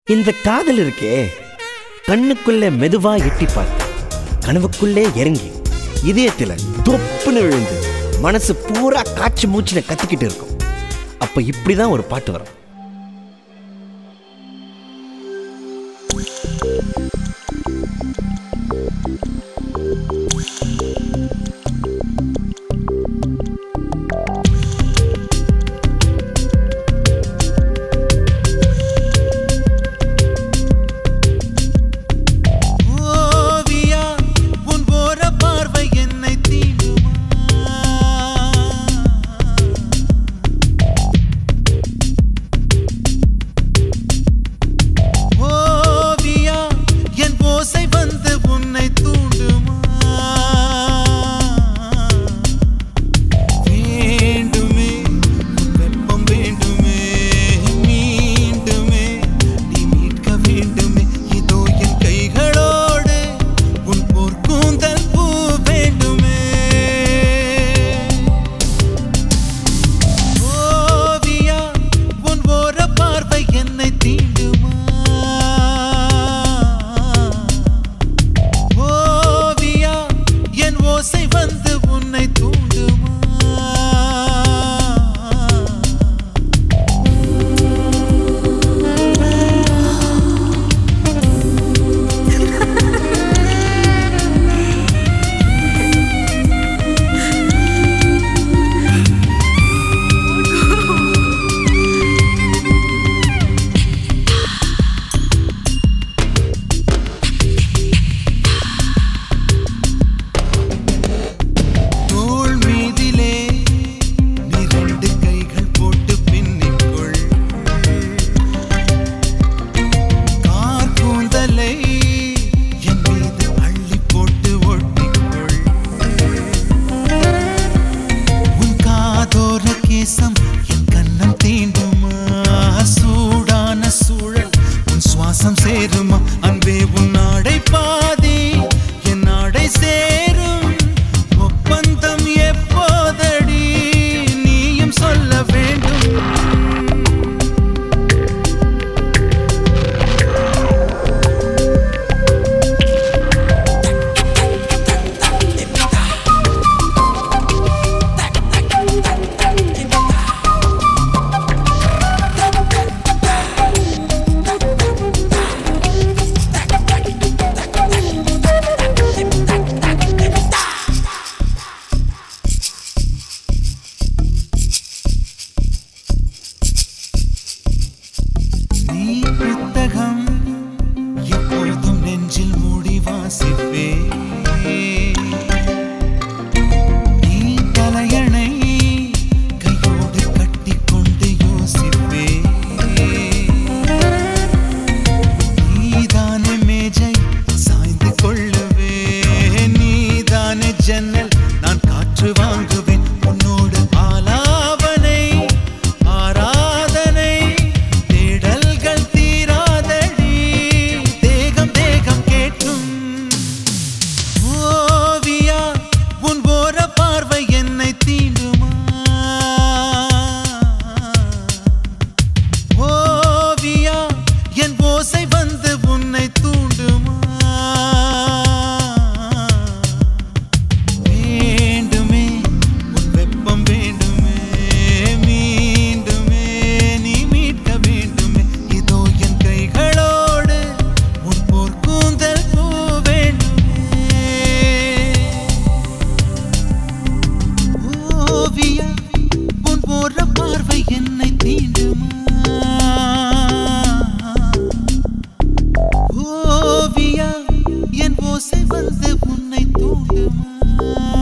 இந்த காதல் இருக்கே, கண்ணுக்குள்ளே மெதுவா எட்டி பார்த்து கனவுக்குள்ளே இறங்கி இதயத்தில் தொப்புன்னு விழுந்து மனசு பூரா காய்ச்சி மூச்சின கத்திக்கிட்டு இருக்கும். அப்ப இப்படிதான் ஒரு பாட்டு வரும். சேருமா அன்பே உன்னாடை பாதி என் நாடை சேரும் ஒப்பந்தம் எப்போதடி நீயும் சொல்ல வேண்டும். புத்தகம் எப்போதும் நெஞ்சில் மூடி வாசிப்பே, நீ தலையணை கையோடு கட்டிக்கொண்டு யோசிப்பே, நீதானே மேஜை சாய்ந்து கொள்ளுவே, நீதானே ஜன்னல் நான் காற்று வாங்குவேன், உன்னோடு ஆலாவனை ஆராதனை பார்வை என்னை தீண்டுமா, ஓவியா என் ஓசை வந்து உன்னை தூண்டுமா.